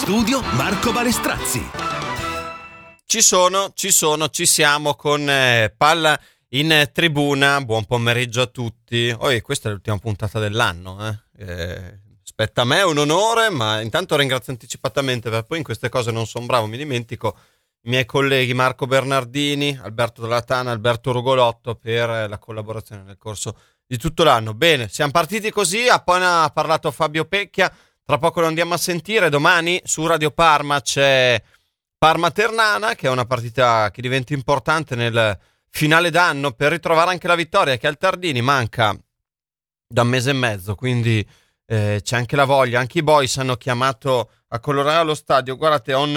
studio Marco Balestrazzi. Ci siamo con Palla in tribuna. Buon pomeriggio a tutti. Questa è l'ultima puntata dell'anno. Aspetta a me, è un onore, ma intanto ringrazio anticipatamente, perché poi in queste cose non sono bravo, mi dimentico i miei colleghi Marco Bernardini, Alberto Delatana, Alberto Rugolotto per la collaborazione nel corso di tutto l'anno. Bene, siamo partiti così, appena parlato Fabio Pecchia, tra poco lo andiamo a sentire. Domani su Radio Parma c'è Parma-Ternana, che è una partita che diventa importante nel finale d'anno per ritrovare anche la vittoria, che al Tardini manca da un mese e mezzo, quindi c'è anche la voglia. Anche i boys hanno chiamato a colorare lo stadio. Guardate, ho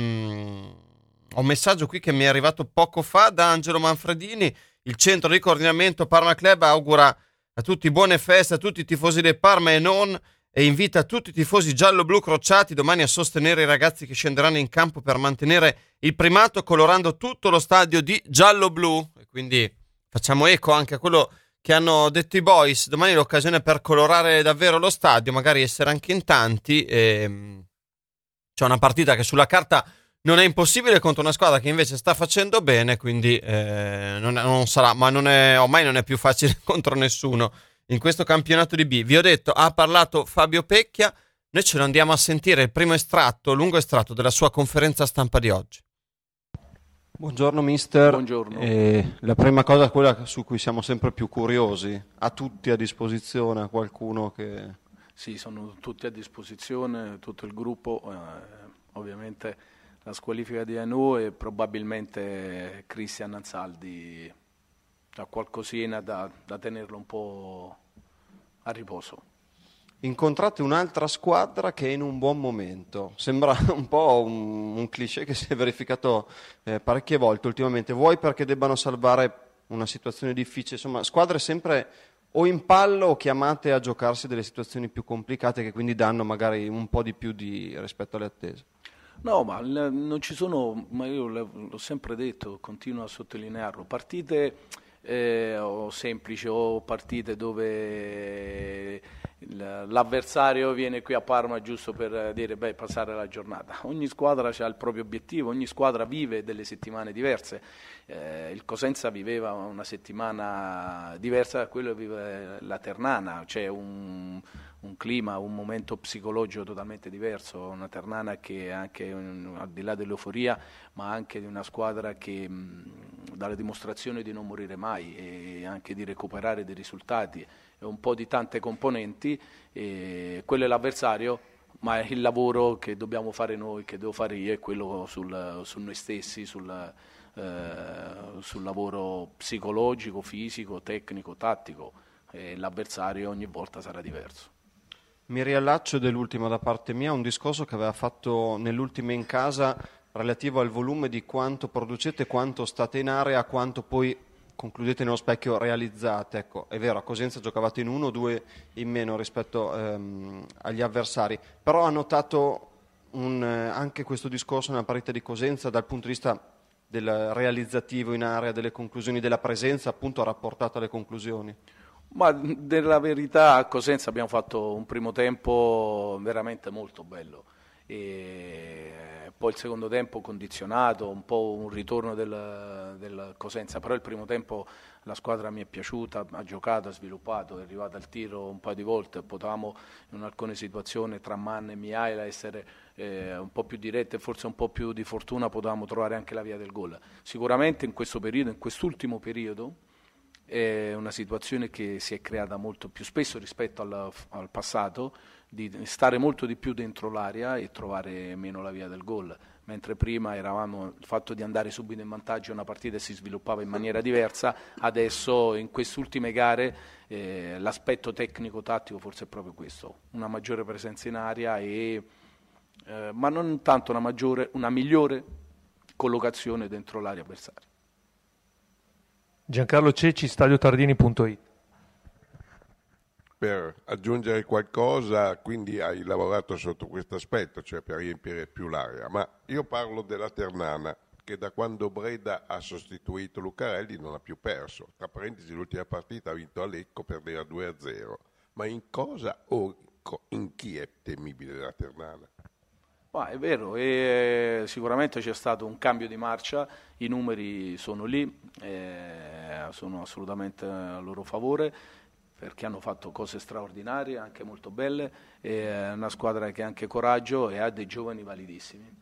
un messaggio qui che mi è arrivato poco fa da Angelo Manfredini. Il centro di coordinamento Parma Club augura a tutti buone feste, a tutti i tifosi del Parma e non, e invita tutti i tifosi giallo-blu crociati domani a sostenere i ragazzi che scenderanno in campo per mantenere il primato colorando tutto lo stadio di giallo-blu. E quindi facciamo eco anche a quello che hanno detto i boys. Domani è l'occasione per colorare davvero lo stadio, magari essere anche in tanti. C'è una partita che sulla carta non è impossibile contro una squadra che invece sta facendo bene, quindi non sarà, ma ormai non è più facile contro nessuno in questo campionato di B. Vi ho detto, ha parlato Fabio Pecchia, noi ce lo andiamo a sentire, il primo estratto, lungo estratto della sua conferenza stampa di oggi. Buongiorno mister. Buongiorno. La prima cosa è quella su cui siamo sempre più curiosi, ha tutti a disposizione qualcuno che... Sì, sono tutti a disposizione, tutto il gruppo, ovviamente la squalifica di Anu e probabilmente Cristian Anzaldi ha qualcosina da tenerlo un po' a riposo. Incontrate un'altra squadra che è in un buon momento, sembra un po' un cliché che si è verificato parecchie volte ultimamente, vuoi perché debbano salvare una situazione difficile, insomma squadre sempre o in pallo o chiamate a giocarsi delle situazioni più complicate che quindi danno magari un po' di più rispetto alle attese. No, ma non ci sono, ma io l'ho sempre detto, continuo a sottolinearlo, partite o semplici o partite dove l'avversario viene qui a Parma giusto per dire passare la giornata. Ogni squadra ha il proprio obiettivo, ogni squadra vive delle settimane diverse. Il Cosenza viveva una settimana diversa da quello che vive la Ternana, c'è un clima, un momento psicologico totalmente diverso, una Ternana che è anche al di là dell'euforia, ma anche di una squadra che dà la dimostrazione di non morire mai e anche di recuperare dei risultati, è un po' di tante componenti, e quello è l'avversario, ma il lavoro che dobbiamo fare noi, che devo fare io, è quello su noi stessi, sul lavoro psicologico, fisico, tecnico, tattico, e l'avversario ogni volta sarà diverso. Mi riallaccio dell'ultimo da parte mia, un discorso che aveva fatto nell'ultima in casa relativo al volume di quanto producete, quanto state in area, quanto poi concludete nello specchio realizzate. Ecco, è vero, a Cosenza giocavate in 1 o 2 in meno rispetto agli avversari, però ha notato anche questo discorso nella partita di Cosenza dal punto di vista del realizzativo in area, delle conclusioni, della presenza appunto rapportata alle conclusioni. Ma della verità a Cosenza abbiamo fatto un primo tempo veramente molto bello e poi il secondo tempo condizionato, un po' un ritorno del Cosenza, però il primo tempo la squadra mi è piaciuta, ha giocato, ha sviluppato, è arrivata al tiro un paio di volte, potevamo in alcune situazioni tra Mann e Mihaila essere un po' più dirette, forse un po' più di fortuna, potevamo trovare anche la via del gol. Sicuramente in questo periodo, in quest'ultimo periodo, è una situazione che si è creata molto più spesso rispetto al passato, di stare molto di più dentro l'area e trovare meno la via del gol, mentre prima eravamo il fatto di andare subito in vantaggio, una partita si sviluppava in maniera diversa. Adesso in queste ultime gare l'aspetto tecnico-tattico forse è proprio questo, una maggiore presenza in area ma non tanto una migliore collocazione dentro l'area avversaria. Giancarlo Ceci, stadiotardini.it. Per aggiungere qualcosa, quindi hai lavorato sotto questo aspetto, cioè per riempire più l'area, ma io parlo della Ternana, che da quando Breda ha sostituito Lucarelli non ha più perso. Tra parentesi, l'ultima partita ha vinto a Lecco, perdeva 2-0. Ma in cosa o in chi è temibile la Ternana? Ma è vero, e sicuramente c'è stato un cambio di marcia, i numeri sono lì, sono assolutamente a loro favore perché hanno fatto cose straordinarie, anche molto belle, è una squadra che ha anche coraggio e ha dei giovani validissimi,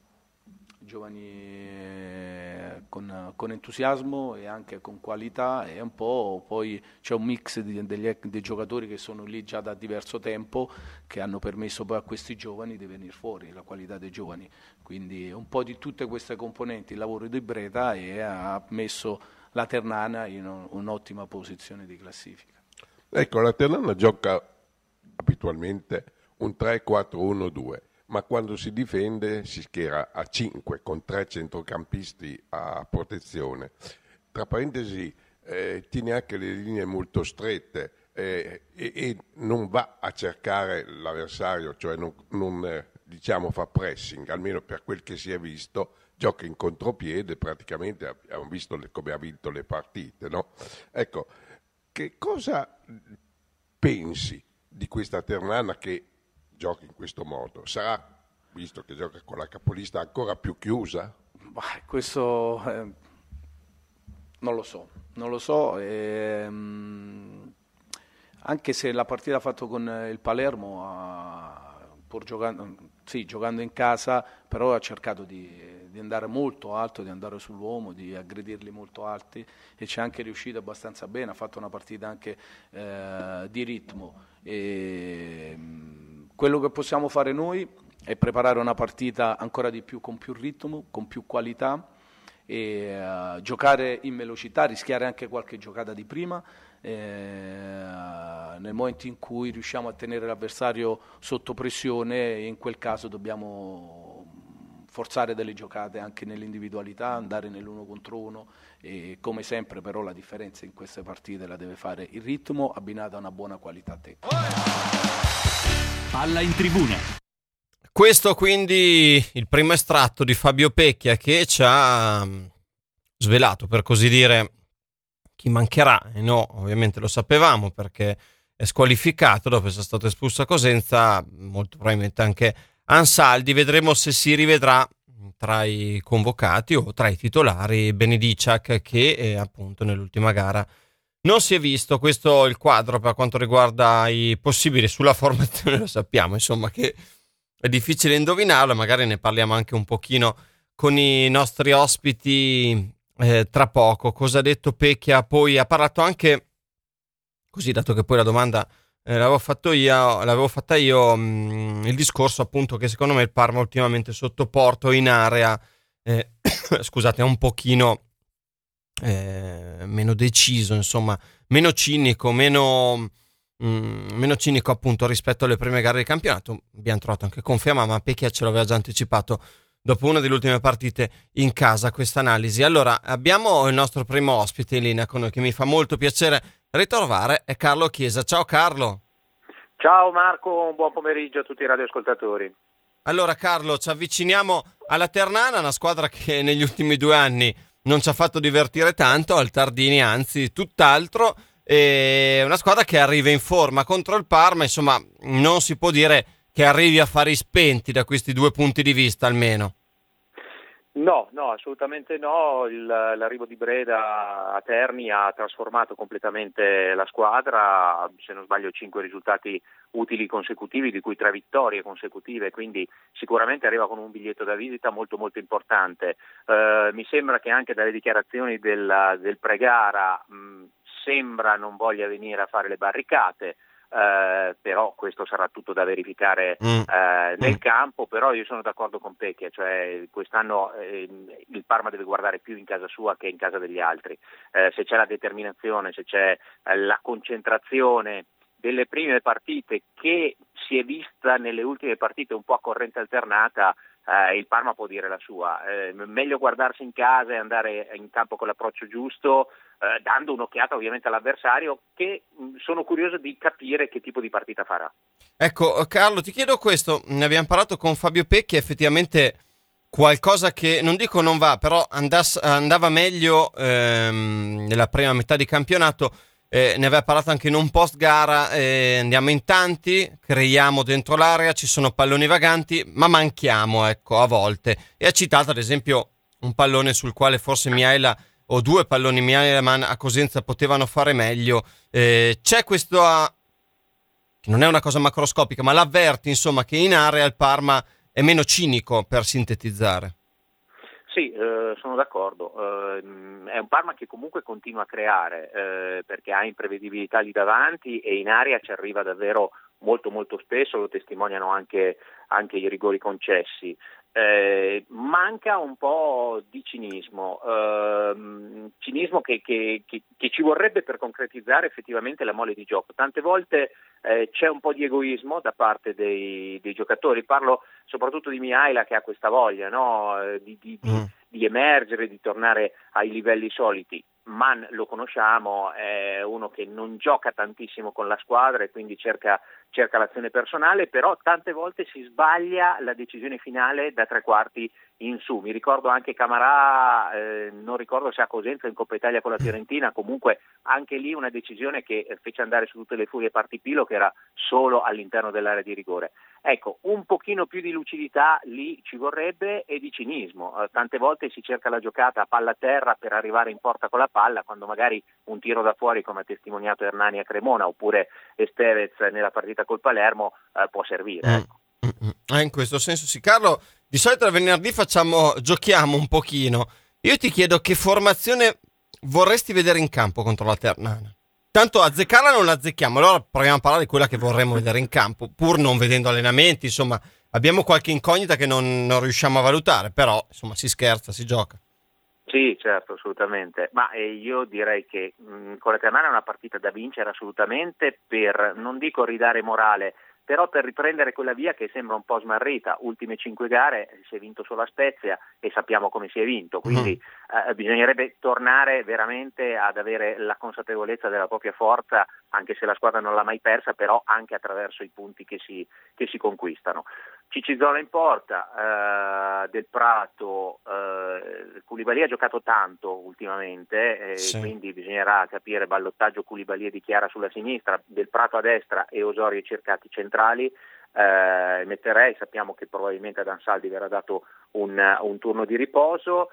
giovani con entusiasmo e anche con qualità, e un po' poi c'è un mix dei giocatori che sono lì già da diverso tempo, che hanno permesso poi a questi giovani di venire fuori, la qualità dei giovani, quindi un po' di tutte queste componenti il lavoro di Breda, e ha messo la Ternana in un'ottima posizione di classifica. Ecco, la Ternana gioca abitualmente un 3-4-1-2, ma quando si difende si schiera a 5 con 3 centrocampisti a protezione. Tra parentesi, tiene anche le linee molto strette e non va a cercare l'avversario, cioè non diciamo fa pressing, almeno per quel che si è visto, gioca in contropiede, praticamente abbiamo visto come ha vinto le partite, no? Ecco, che cosa pensi di questa Ternana che gioca in questo modo? Sarà, visto che gioca con la capolista, ancora più chiusa? Questo non lo so, anche se la partita ha fatto con il Palermo, pur giocando in casa, però ha cercato di andare molto alto, di andare sull'uomo, di aggredirli molto alti, e c'è anche riuscito abbastanza bene, ha fatto una partita anche di ritmo. Quello che possiamo fare noi è preparare una partita ancora di più, con più ritmo, con più qualità, e giocare in velocità, rischiare anche qualche giocata di prima, nel momento in cui riusciamo a tenere l'avversario sotto pressione, in quel caso dobbiamo forzare delle giocate anche nell'individualità, andare nell'uno contro uno, e come sempre però la differenza in queste partite la deve fare il ritmo abbinato a una buona qualità tecnica. Palla in tribuna. Questo quindi il primo estratto di Fabio Pecchia, che ci ha svelato, per così dire, chi mancherà. E no, ovviamente lo sapevamo, perché è squalificato dopo essere stato espulso a Cosenza, molto probabilmente anche Ansaldi. Vedremo se si rivedrà tra i convocati o tra i titolari Benediciak, che appunto nell'ultima gara non si è visto. Questo è il quadro per quanto riguarda i possibili. Sulla formazione lo sappiamo, insomma, che è difficile indovinarlo, magari ne parliamo anche un pochino con i nostri ospiti tra poco. Cosa ha detto Pecchia? Poi ha parlato anche, così, dato che poi la domanda l'avevo fatta io, il discorso appunto che secondo me il Parma ultimamente sotto porto in area scusate, è un pochino meno deciso, insomma, meno cinico appunto rispetto alle prime gare di campionato. Abbiamo trovato anche conferma, ma Pecchia ce l'aveva già anticipato dopo una delle ultime partite in casa, questa analisi. Allora, abbiamo il nostro primo ospite in linea con noi, che mi fa molto piacere ritrovare, è Carlo Chiesa. Ciao Carlo. Ciao Marco, buon pomeriggio a tutti i radioascoltatori. Allora Carlo, ci avviciniamo alla Ternana, una squadra che negli ultimi 2 anni non ci ha fatto divertire tanto, al Tardini anzi tutt'altro, e una squadra che arriva in forma contro il Parma. Insomma, non si può dire che arrivi a fari spenti da questi 2 punti di vista, almeno. No, assolutamente no. L'arrivo di Breda a Terni ha trasformato completamente la squadra, se non sbaglio 5 risultati utili consecutivi, di cui 3 vittorie consecutive, quindi sicuramente arriva con un biglietto da visita molto molto importante. Mi sembra che anche dalle dichiarazioni del pre-gara sembra non voglia venire a fare le barricate. Però questo sarà tutto da verificare nel campo. Però io sono d'accordo con Pecchia, cioè quest'anno il Parma deve guardare più in casa sua che in casa degli altri. Se c'è la determinazione, se c'è la concentrazione delle prime partite, che si è vista nelle ultime partite un po' a corrente alternata, il Parma può dire la sua. Meglio guardarsi in casa e andare in campo con l'approccio giusto, dando un'occhiata ovviamente all'avversario, che sono curioso di capire che tipo di partita farà. Ecco Carlo, ti chiedo questo, ne abbiamo parlato con Fabio Pecchi, effettivamente qualcosa che non dico non va, però andava meglio nella prima metà di campionato, ne aveva parlato anche in un post gara, andiamo in tanti, creiamo dentro l'area, ci sono palloni vaganti, ma manchiamo, ecco, a volte. E ha citato ad esempio un pallone sul quale forse Mihaela, o due palloni Mihaela a Cosenza potevano fare meglio. C'è questo, che non è una cosa macroscopica, ma l'avverti insomma che in area il Parma è meno cinico, per sintetizzare. Sì, sono d'accordo. È un Parma che comunque continua a creare, perché ha imprevedibilità lì davanti e in area ci arriva davvero molto molto spesso, lo testimoniano anche i rigori concessi. Manca un po' di cinismo che ci vorrebbe per concretizzare effettivamente la mole di gioco. Tante volte c'è un po' di egoismo da parte dei giocatori, parlo soprattutto di Mihaela che ha questa voglia, no? di emergere, di tornare ai livelli soliti. Man lo conosciamo, è uno che non gioca tantissimo con la squadra e quindi cerca l'azione personale, però tante volte si sbaglia la decisione finale da tre quarti in su. Mi ricordo anche Camarà, non ricordo se a Cosenza in Coppa Italia con la Fiorentina, comunque anche lì una decisione che fece andare su tutte le furie Partipilo, che era solo all'interno dell'area di rigore. Ecco, un pochino più di lucidità lì ci vorrebbe e di cinismo. Tante volte si cerca la giocata a palla a terra per arrivare in porta con la palla, quando magari un tiro da fuori, come ha testimoniato Hernani a Cremona, oppure Estevez nella partita col Palermo, può servire. In questo senso sì. Carlo, di solito il venerdì giochiamo un pochino. Io ti chiedo che formazione vorresti vedere in campo contro la Ternana. Tanto azzeccarla non la azzecchiamo, allora proviamo a parlare di quella che vorremmo vedere in campo, pur non vedendo allenamenti, insomma, abbiamo qualche incognita che non riusciamo a valutare, però insomma si scherza, si gioca. Sì, certo, assolutamente, ma io direi che con la Ternana è una partita da vincere assolutamente, per, non dico ridare morale, però per riprendere quella via che sembra un po' smarrita. Ultime 5 gare si è vinto solo a Spezia e sappiamo come si è vinto, quindi bisognerebbe tornare veramente ad avere la consapevolezza della propria forza, anche se la squadra non l'ha mai persa, però anche attraverso i punti che si conquistano. Cicizola in porta, Del Prato, Koulibaly ha giocato tanto ultimamente, sì. Quindi bisognerà capire ballottaggio Koulibaly e Di Chiara sulla sinistra, Del Prato a destra e Osorio cercati centrali. Metterei, sappiamo che probabilmente ad Ansaldi verrà dato un turno di riposo,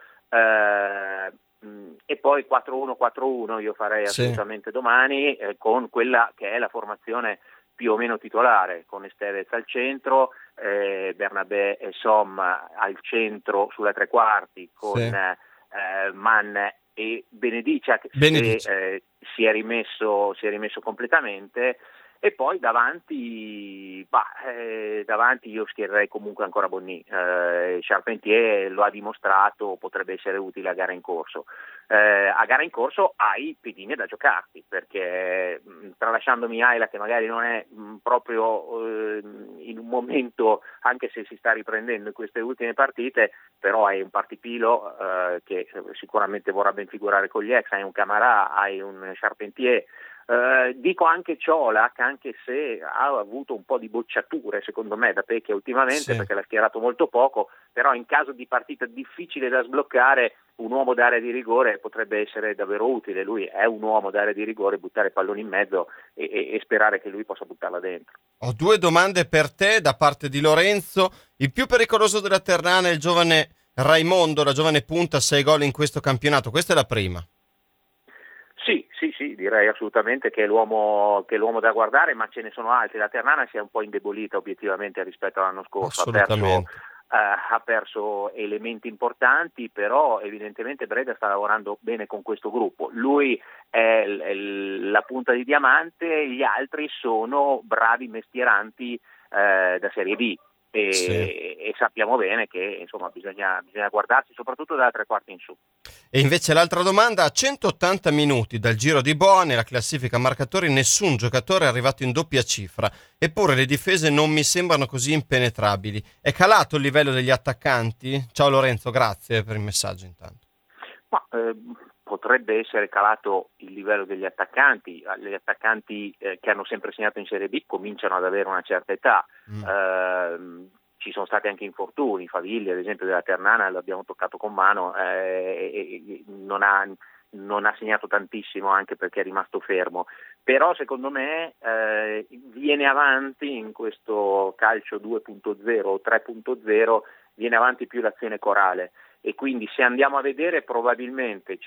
e poi 4-1-4-1 io farei assolutamente domani, con quella che è la formazione più o meno titolare, con Estevez al centro, Bernabé e Som al centro sulla tre quarti, con Mann e Benedicia che si è rimesso completamente, e poi davanti io schiererei comunque ancora Bonny. Charpentier lo ha dimostrato, potrebbe essere utile a gara in corso. A gara in corso hai pedine da giocarti, perché tralasciando Mihaela, che magari non è proprio in un momento, anche se si sta riprendendo in queste ultime partite, però hai un Partipilo che sicuramente vorrà ben figurare con gli ex, hai un Camarà, hai un Charpentier. Dico anche Ciolak, anche se ha avuto un po' di bocciature secondo me da Pecchia ultimamente, perché l'ha schierato molto poco, però in caso di partita difficile da sbloccare un uomo d'area di rigore potrebbe essere davvero utile. Lui è un uomo d'area di rigore, buttare palloni in mezzo e sperare che lui possa buttarla dentro. Ho due domande per te da parte di Lorenzo. Il più pericoloso della Ternana è il giovane Raimondo, la giovane punta, 6 gol in questo campionato, questa è la prima. Sì, direi assolutamente che è l'uomo da guardare, ma ce ne sono altri. La Ternana si è un po' indebolita obiettivamente rispetto all'anno scorso, ha perso elementi importanti, però evidentemente Breda sta lavorando bene con questo gruppo. Lui è la punta di diamante, gli altri sono bravi mestieranti da Serie B. E sappiamo bene che insomma bisogna guardarsi soprattutto dalla tre quarti in su. E invece l'altra domanda: a 180 minuti dal giro di boa nella classifica marcatori nessun giocatore è arrivato in doppia cifra, eppure le difese non mi sembrano così impenetrabili. È calato il livello degli attaccanti? Ciao Lorenzo, grazie per il messaggio intanto. Potrebbe essere calato il livello degli attaccanti. Gli attaccanti che hanno sempre segnato in Serie B cominciano ad avere una certa età. Ci sono stati anche infortuni. Favilli ad esempio della Ternana l'abbiamo toccato con mano, non ha non ha segnato tantissimo anche perché è rimasto fermo, però secondo me viene avanti in questo calcio 2.0 o 3.0, viene avanti più l'azione corale, e quindi se andiamo a vedere probabilmente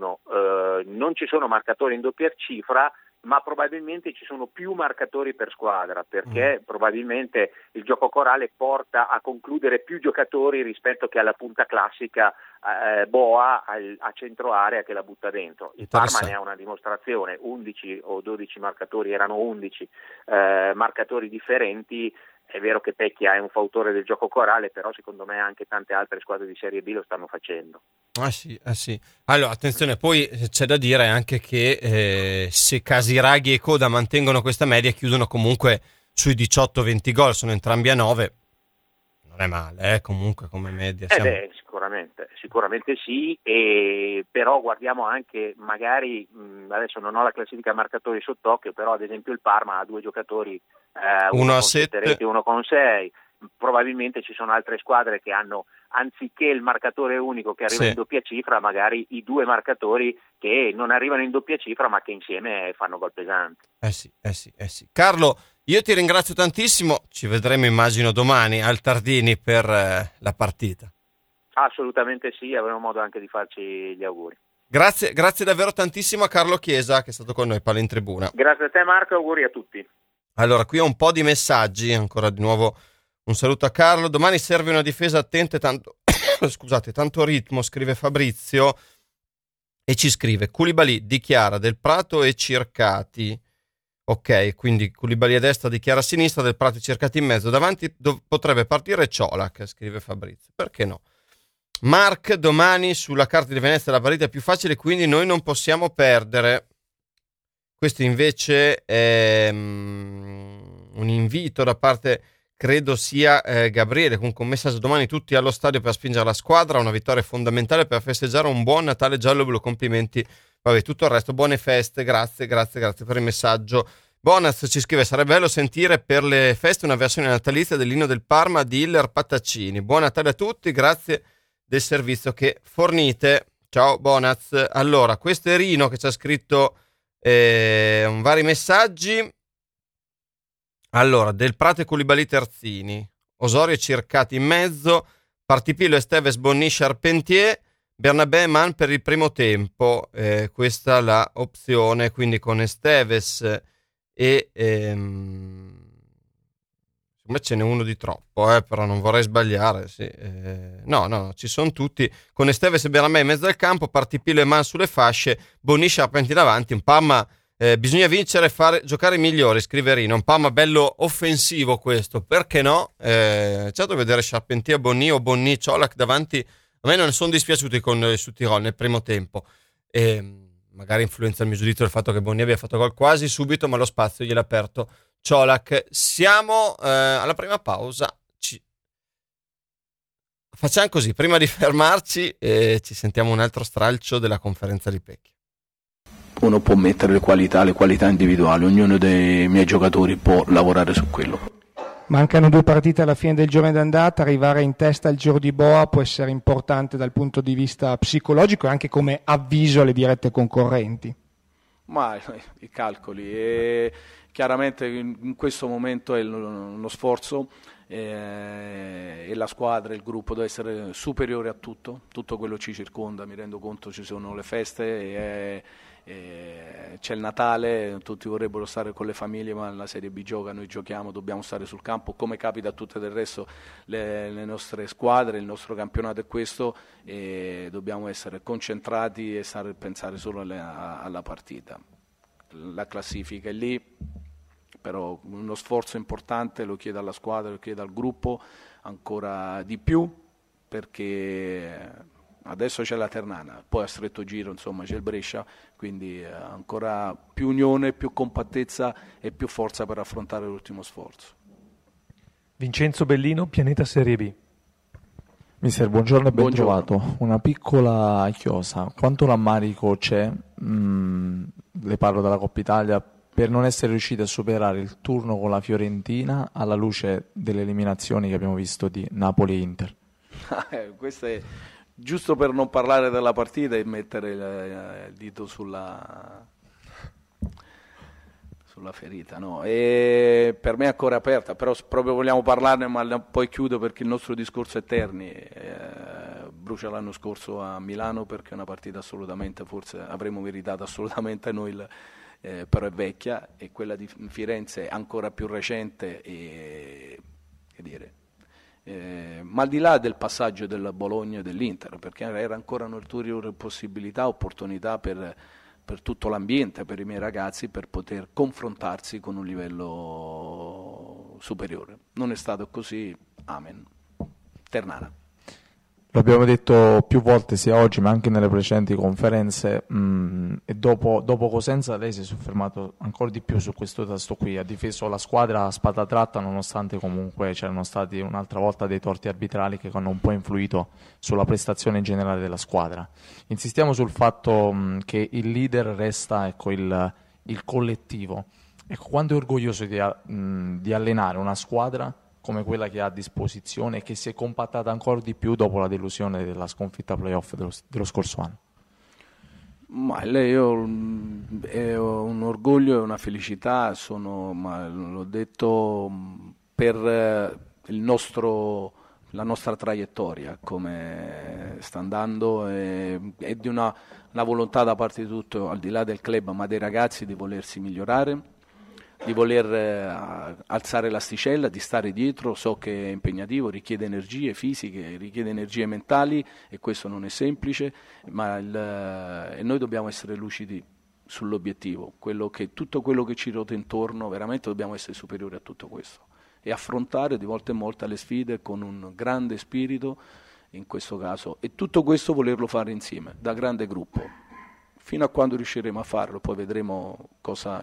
non ci sono marcatori in doppia cifra, ma probabilmente ci sono più marcatori per squadra, perché probabilmente il gioco corale porta a concludere più giocatori rispetto che alla punta classica Boa a centro area che la butta dentro. Il Parma ne ha una dimostrazione, 11 o 12 marcatori, erano 11 marcatori differenti. È vero che Pecchia è un fautore del gioco corale, però secondo me anche tante altre squadre di Serie B lo stanno facendo. Ah sì. Allora, attenzione, poi c'è da dire anche che se Casiraghi e Coda mantengono questa media, chiudono comunque sui 18-20 gol, sono entrambi a 9. Non è male, comunque come media. Sicuramente sì, però guardiamo anche, magari, adesso non ho la classifica marcatori sott'occhio, però ad esempio il Parma ha 2 giocatori, uno a 7 reti, uno con 6, probabilmente ci sono altre squadre che hanno, anziché il marcatore unico che arriva in doppia cifra, magari i 2 marcatori che non arrivano in doppia cifra ma che insieme fanno gol pesanti. Sì. Carlo, io ti ringrazio tantissimo, ci vedremo immagino domani al Tardini per la partita. Assolutamente sì, avremo modo anche di farci gli auguri. Grazie davvero tantissimo a Carlo Chiesa che è stato con noi, Palla in Tribuna. Grazie a te Marco, auguri a tutti. Allora, qui ho un po' di messaggi, ancora di nuovo un saluto a Carlo. Domani serve una difesa attenta e tanto ritmo, scrive Fabrizio, e ci scrive Koulibaly, Dichiara, Del Prato e Circati. Ok, quindi Koulibaly a destra, Dichiara a sinistra, Del Prato e Circati in mezzo. Davanti potrebbe partire Ciolak, scrive Fabrizio. Perché no? Mark, domani sulla carta di Venezia la partita è più facile, quindi noi non possiamo perdere. Questo invece è un invito da parte, credo sia Gabriele, con un messaggio: domani tutti allo stadio per spingere la squadra, una vittoria fondamentale per festeggiare un buon Natale giallo-blu, complimenti, vabbè, tutto il resto, buone feste, grazie per il messaggio. Bonaz ci scrive: sarebbe bello sentire per le feste una versione natalizia dell'inno del Parma di Hiller Pataccini. Buon Natale a tutti, grazie del servizio che fornite. Ciao Bonaz. Allora, questo è Rino che ci ha scritto vari messaggi. Allora, Del Prato e Koulibaly terzini, Osorio e Circati in mezzo, Partipillo, Esteves, Bonny, Charpentier, Bernabé e Mann per il primo tempo. Questa è la opzione, quindi con Esteves e me ce n'è uno di troppo, però non vorrei sbagliare. Sì. No, ci sono tutti. Con Esteves e Bernabé in mezzo al campo, Partipillo e Mann sulle fasce, Bonny, Charpentier davanti. Un Parma, bisogna vincere, fare giocare i migliori, scrive Rino. Un Parma bello offensivo questo, perché no? Certo, vedere Charpentier, Bonny o Bonny, Ciolak davanti, a me non ne sono dispiaciuti su Tirol nel primo tempo. Magari influenza il mio giudizio il fatto che Bonny abbia fatto gol quasi subito, ma lo spazio gliel'ha aperto Ciolak. Siamo alla prima pausa. Facciamo così, prima di fermarci ci sentiamo un altro stralcio della conferenza di Pecchia. Uno può mettere le qualità individuali, ognuno dei miei giocatori può lavorare su quello. Mancano 2 partite alla fine del girone d'andata, arrivare in testa al Giro di Boa può essere importante dal punto di vista psicologico e anche come avviso alle dirette concorrenti. Ma i calcoli, chiaramente in questo momento è uno sforzo e la squadra, il gruppo deve essere superiore a tutto quello ci circonda. Mi rendo conto, ci sono le feste, c'è il Natale, tutti vorrebbero stare con le famiglie, ma la Serie B gioca, noi giochiamo, dobbiamo stare sul campo come capita a tutte del resto le nostre squadre. Il nostro campionato è questo e dobbiamo essere concentrati e pensare solo alla partita. La classifica è lì, però uno sforzo importante lo chiedo alla squadra, lo chiedo al gruppo ancora di più, perché adesso c'è la Ternana, poi a stretto giro insomma c'è il Brescia, quindi ancora più unione, più compattezza e più forza per affrontare l'ultimo sforzo. Vincenzo Bellino, Pianeta Serie B. Mister, buongiorno e ben trovato. Una piccola chiosa, quanto rammarico c'è, le parlo della Coppa Italia, per non essere riusciti a superare il turno con la Fiorentina alla luce delle eliminazioni che abbiamo visto di Napoli e Inter? Questa è giusto per non parlare della partita e mettere il dito sulla ferita, no? E per me è ancora aperta, però proprio vogliamo parlarne, ma poi chiudo perché il nostro discorso è Terni. Brucia l'anno scorso a Milano perché è una partita assolutamente, forse avremmo meritato assolutamente noi, però è vecchia, e quella di Firenze è ancora più recente, ma al di là del passaggio del Bologna e dell'Inter, perché era ancora un'ulteriore possibilità, opportunità per tutto l'ambiente, per i miei ragazzi, per poter confrontarsi con un livello superiore. Non è stato così, amen. Ternana. L'abbiamo detto più volte sia oggi ma anche nelle precedenti conferenze, e dopo Cosenza lei si è soffermato ancora di più su questo tasto qui, ha difeso la squadra a spada tratta nonostante comunque c'erano stati un'altra volta dei torti arbitrali che hanno un po' influito sulla prestazione in generale della squadra. Insistiamo sul fatto che il leader resta, ecco, il collettivo. Ecco, quanto è orgoglioso di allenare una squadra come quella che ha a disposizione e che si è compattata ancora di più dopo la delusione della sconfitta playoff dello scorso anno? Ma io è un orgoglio e una felicità, ma l'ho detto, per la nostra traiettoria, come sta andando, è di una volontà da parte di tutto, al di là del club, ma dei ragazzi, di volersi migliorare, di voler alzare l'asticella, di stare dietro. So che è impegnativo, richiede energie fisiche, richiede energie mentali, e questo non è semplice, ma e noi dobbiamo essere lucidi sull'obiettivo, tutto quello che ci ruota intorno, veramente dobbiamo essere superiori a tutto questo e affrontare di volta in volta le sfide con un grande spirito, in questo caso, e tutto questo volerlo fare insieme, da grande gruppo, fino a quando riusciremo a farlo. Poi vedremo cosa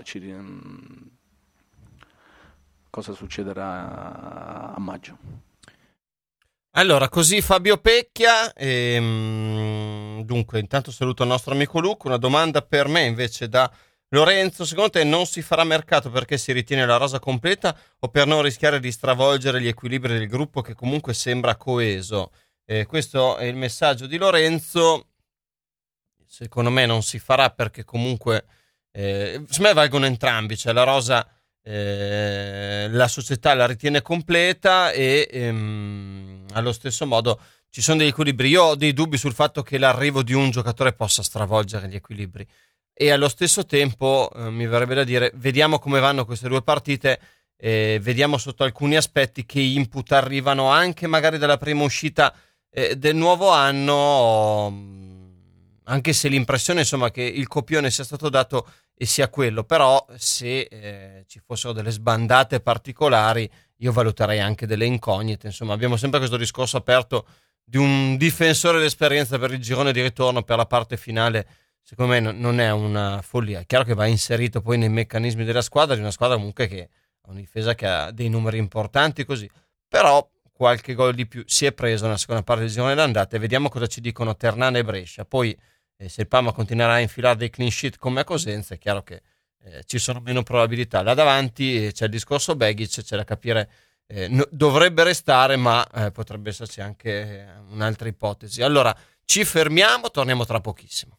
succederà a maggio. Allora, così Fabio Pecchia, dunque intanto saluto il nostro amico Luca. Una domanda per me invece da Lorenzo: secondo te non si farà mercato perché si ritiene la rosa completa o per non rischiare di stravolgere gli equilibri del gruppo che comunque sembra coeso? Questo è il messaggio di Lorenzo. Secondo me non si farà perché comunque secondo me valgono entrambi, cioè la rosa la società la ritiene completa e allo stesso modo ci sono degli equilibri. Io ho dei dubbi sul fatto che l'arrivo di un giocatore possa stravolgere gli equilibri, e allo stesso tempo mi verrebbe da dire vediamo come vanno queste due partite, vediamo sotto alcuni aspetti che input arrivano anche magari dalla prima uscita del nuovo anno, anche se l'impressione insomma che il copione sia stato dato e sia quello, però se ci fossero delle sbandate particolari io valuterei anche delle incognite. Insomma, abbiamo sempre questo discorso aperto di un difensore d'esperienza per il girone di ritorno, per la parte finale. Secondo me non è una follia. È chiaro che va inserito poi nei meccanismi della squadra, di una squadra comunque che ha una difesa che ha dei numeri importanti così, però qualche gol di più si è preso nella seconda parte del girone d'andata, e vediamo cosa ci dicono Ternana e Brescia. Poi se il Parma continuerà a infilare dei clean sheet come a Cosenza, è chiaro che ci sono meno probabilità. Là davanti c'è il discorso Begic, c'è da capire, dovrebbe restare, ma potrebbe esserci anche un'altra ipotesi. Allora ci fermiamo, torniamo tra pochissimo.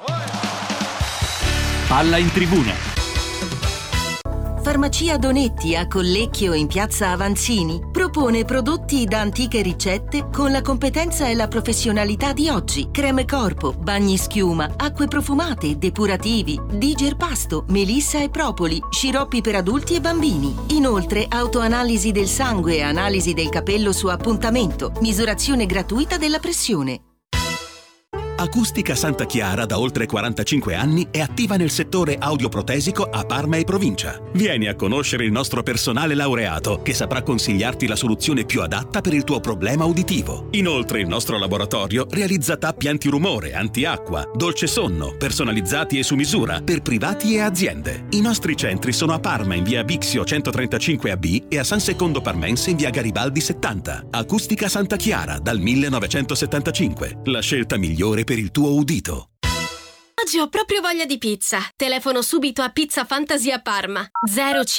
Palla in tribuna. Farmacia Donetti a Collecchio in piazza Avanzini propone prodotti da antiche ricette con la competenza e la professionalità di oggi. Creme corpo, bagni schiuma, acque profumate, depurativi, digerpasto, melissa e propoli, sciroppi per adulti e bambini. Inoltre autoanalisi del sangue e analisi del capello su appuntamento, misurazione gratuita della pressione. Acustica Santa Chiara da oltre 45 anni è attiva nel settore audioprotesico a Parma e provincia. Vieni a conoscere il nostro personale laureato che saprà consigliarti la soluzione più adatta per il tuo problema uditivo. Inoltre il nostro laboratorio realizza tappi antirumore, antiacqua, dolce sonno, personalizzati e su misura per privati e aziende. I nostri centri sono a Parma in via Bixio 135AB e a San Secondo Parmense in via Garibaldi 70. Acustica Santa Chiara dal 1975. La scelta migliore per il tuo udito. Oggi ho proprio voglia di pizza. Telefono subito a Pizza Fantasia Parma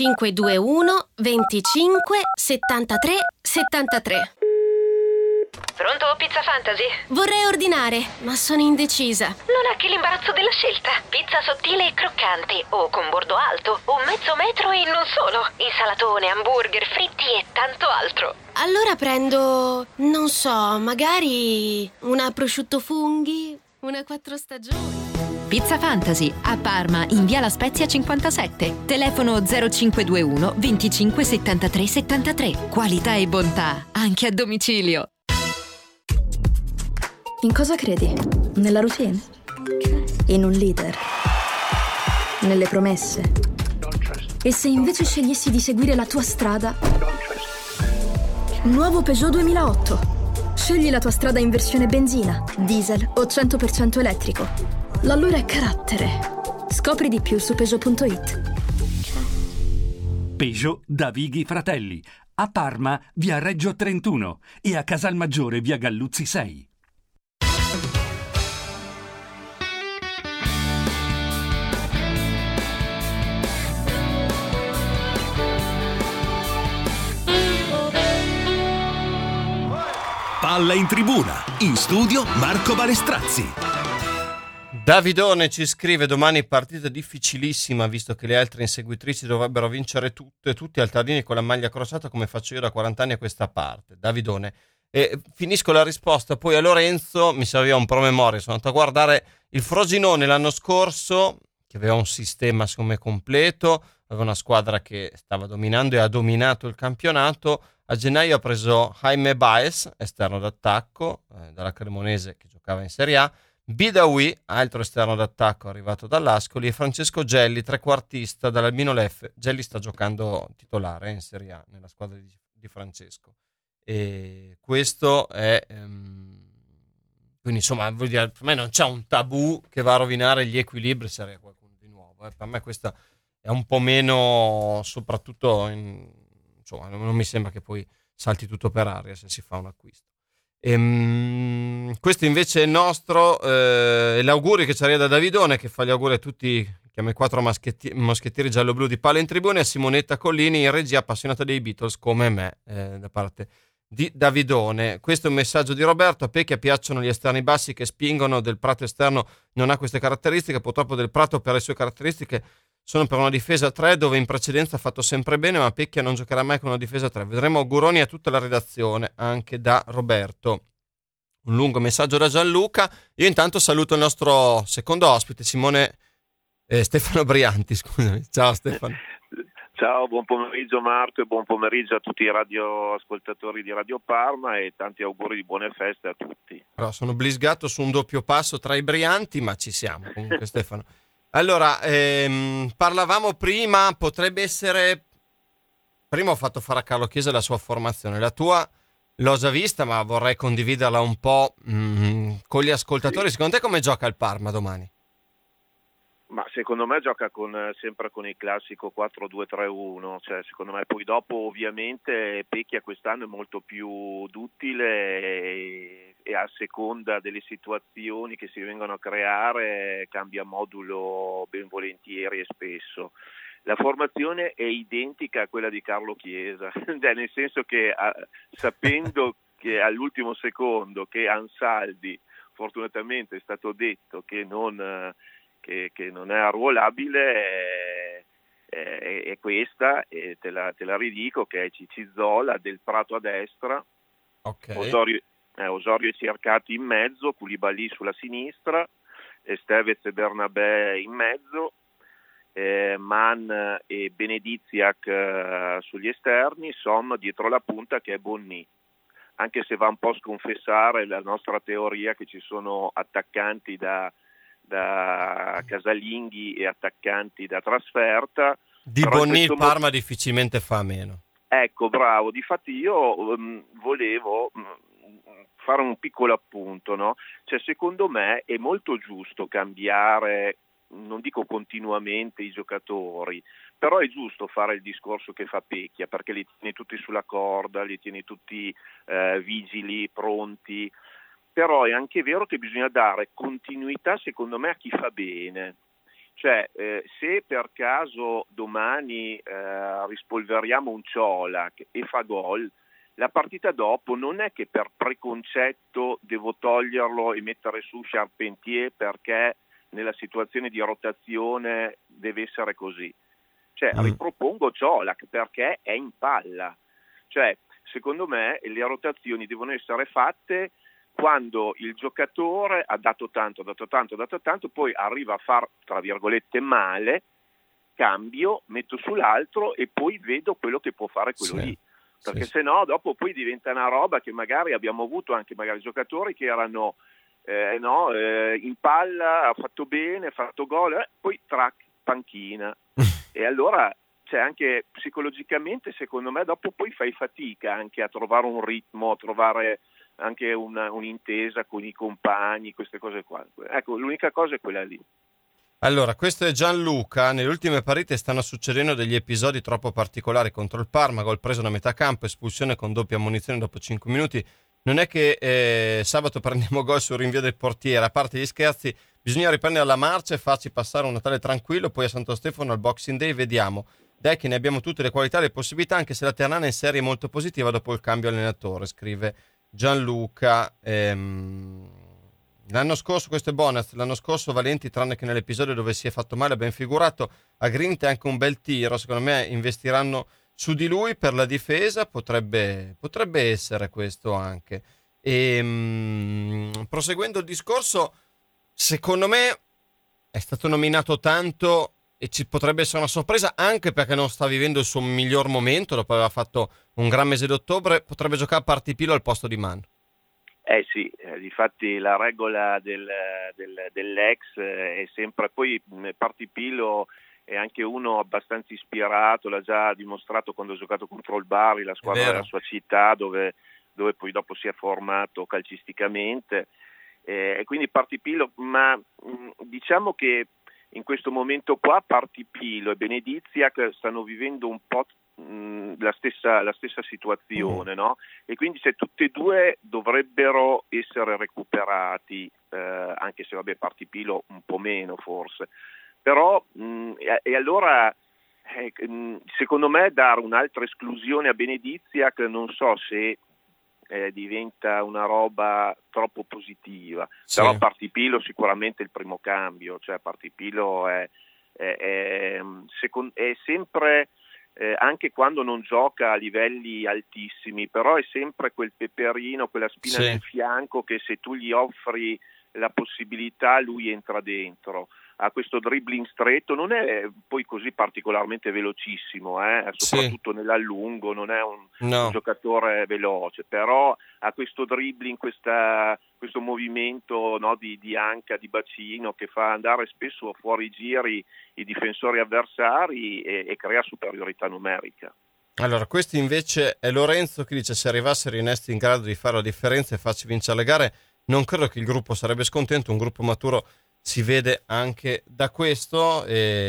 0521 25 73 73. Pronto, Pizza Fantasy? Vorrei ordinare, ma sono indecisa. Non è che l'imbarazzo della scelta. Pizza sottile e croccante, o con bordo alto, o mezzo metro e non solo. Insalatone, hamburger, fritti e tanto altro. Allora prendo, non so, magari una prosciutto funghi, una 4 stagioni. Pizza Fantasy, a Parma, in via La Spezia 57. Telefono 0521 25 73 73. Qualità e bontà, anche a domicilio. In cosa credi? Nella routine? In un leader? Nelle promesse? E se invece scegliessi di seguire la tua strada? Nuovo Peugeot 2008. Scegli la tua strada in versione benzina, diesel o 100% elettrico. L'allora è carattere. Scopri di più su Peugeot.it. Peugeot da Vighi Fratelli. A Parma, via Reggio 31 e a Casalmaggiore, via Galluzzi 6. Palla in tribuna, in studio Marco Balestrazzi. Davidone ci scrive: domani partita difficilissima, visto che le altre inseguitrici dovrebbero vincere tutte, tutti altarini con la maglia crociata, come faccio io da 40 anni a questa parte. Davidone. Finisco la risposta, poi a Lorenzo mi serviva un promemoria, sono andato a guardare il Frosinone l'anno scorso, che aveva un sistema secondo me completo, aveva una squadra che stava dominando e ha dominato il campionato. A gennaio ha preso Jaime Baez, esterno d'attacco, dalla Cremonese, che giocava in Serie A, Bidawi, altro esterno d'attacco arrivato dall'Ascoli, e Francesco Gelli, trequartista dall'Albino Leffe. Gelli sta giocando titolare in Serie A nella squadra di Francesco. E questo è... quindi insomma, vuol dire, per me non c'è un tabù che va a rovinare gli equilibri se arriva qualcuno di nuovo. Per me questa è un po' meno, soprattutto insomma, non mi sembra che poi salti tutto per aria se si fa un acquisto. Questo invece è il nostro, l'augurio che ci arriva da Davidone, che fa gli auguri a tutti, chiama i 4 moschettieri giallo-blu di Palla in Tribuna, e a Simonetta Collini in regia, appassionata dei Beatles come me, da parte di Davidone. Questo è un messaggio di Roberto: a Pecchia piacciono gli esterni bassi che spingono, Del Prato esterno non ha queste caratteristiche, purtroppo Del Prato per le sue caratteristiche sono per una difesa 3, dove in precedenza ha fatto sempre bene, ma Pecchia non giocherà mai con una difesa 3. Vedremo auguroni a tutta la redazione, anche da Roberto. Un lungo messaggio da Gianluca. Io intanto saluto il nostro secondo ospite, Stefano Brianti, scusami. Ciao Stefano. Ciao, buon pomeriggio Marco e buon pomeriggio a tutti i radioascoltatori di Radio Parma e tanti auguri di buone feste a tutti. Però sono blisgato su un doppio passo tra i Brianti, ma ci siamo comunque Stefano. Allora, parlavamo prima, potrebbe essere... Prima ho fatto fare a Carlo Chiesa la sua formazione, la tua l'ho già vista, ma vorrei condividerla un po' con gli ascoltatori. Sì. Secondo te come gioca il Parma domani? Ma secondo me gioca sempre con il classico 4-2-3-1, cioè secondo me poi dopo ovviamente Pecchia quest'anno è molto più duttile e a seconda delle situazioni che si vengono a creare cambia modulo ben volentieri e spesso. La formazione è identica a quella di Carlo Chiesa, nel senso che sapendo che all'ultimo secondo che Ansaldi fortunatamente è stato detto che non è arruolabile, è questa, e te la ridico, che è Cicizzola, Del Prato a destra, okay. Osorio e Cercati in mezzo, Koulibaly sulla sinistra, Estevez e Bernabé in mezzo, Mann e Benediziak sugli esterni, Som dietro la punta che è Bonny, anche se va un po' a sconfessare la nostra teoria che ci sono attaccanti da casalinghi e attaccanti da trasferta. Di Bonny il Parma difficilmente fa a meno. Ecco, bravo. Difatti io volevo fare un piccolo appunto, no? Cioè, secondo me è molto giusto cambiare, non dico continuamente i giocatori, però è giusto fare il discorso che fa Pecchia, perché li tieni tutti sulla corda, li tieni tutti vigili, pronti. Però è anche vero che bisogna dare continuità, secondo me, a chi fa bene. Cioè, se per caso domani rispolveriamo un Ciolak e fa gol, la partita dopo non è che per preconcetto devo toglierlo e mettere su Charpentier perché nella situazione di rotazione deve essere così. Cioè, ripropongo Colak perché è in palla. Cioè, secondo me le rotazioni devono essere fatte quando il giocatore ha dato tanto, poi arriva a far, tra virgolette, male, cambio, metto sull'altro e poi vedo quello che può fare quello lì. Perché se no dopo poi diventa una roba che magari abbiamo avuto anche magari giocatori che erano in palla, ha fatto bene, ha fatto gol, poi panchina. E allora anche psicologicamente secondo me dopo poi fai fatica anche a trovare un ritmo, a trovare anche un'intesa con i compagni, queste cose qua. Ecco, l'unica cosa è quella lì. Allora, questo è Gianluca. Nelle ultime partite stanno succedendo degli episodi troppo particolari contro il Parma, gol preso da metà campo, espulsione con doppia ammonizione dopo 5 minuti. Non è che sabato prendiamo gol sul rinvio del portiere, a parte gli scherzi, bisogna riprendere la marcia e farci passare un Natale tranquillo, poi a Santo Stefano al Boxing Day vediamo. Dai che ne abbiamo tutte le qualità e le possibilità, anche se la Ternana in serie è molto positiva dopo il cambio allenatore, scrive Gianluca. L'anno scorso, questo è Bonaz, l'anno scorso Valenti, tranne che nell'episodio dove si è fatto male, ha ben figurato, a Grint è anche un bel tiro, secondo me investiranno su di lui per la difesa, potrebbe essere questo anche. Proseguendo il discorso, secondo me è stato nominato tanto e ci potrebbe essere una sorpresa anche perché non sta vivendo il suo miglior momento, dopo aver fatto un gran mese d'ottobre, potrebbe giocare a Partipilo al posto di Mann. Sì, difatti la regola dell'ex è sempre, poi Partipilo è anche uno abbastanza ispirato, l'ha già dimostrato quando ha giocato contro il Bari, la squadra della sua città, dove poi dopo si è formato calcisticamente, e quindi Partipilo, ma diciamo che in questo momento qua Partipilo e Benedizia che stanno vivendo un po' la stessa situazione, no? E quindi se tutti e due dovrebbero essere recuperati, anche se Partipilo un po' meno forse, però e allora secondo me dare un'altra esclusione a Benedizia che non so se diventa una roba troppo positiva, però Partipilo sicuramente il primo cambio, cioè Partipilo è sempre anche quando non gioca a livelli altissimi, però è sempre quel peperino, quella spina nel fianco che se tu gli offri la possibilità lui entra dentro. Ha questo dribbling stretto, non è poi così particolarmente velocissimo, soprattutto nell'allungo, non è un giocatore veloce, però ha questo dribbling, questo movimento, no, di anca, di bacino che fa andare spesso fuori giri i difensori avversari e crea superiorità numerica. Allora, questo invece è Lorenzo che dice: se arrivasse Rinesti in grado di fare la differenza e farci vincere le gare, non credo che il gruppo sarebbe scontento, un gruppo maturo si vede anche da questo.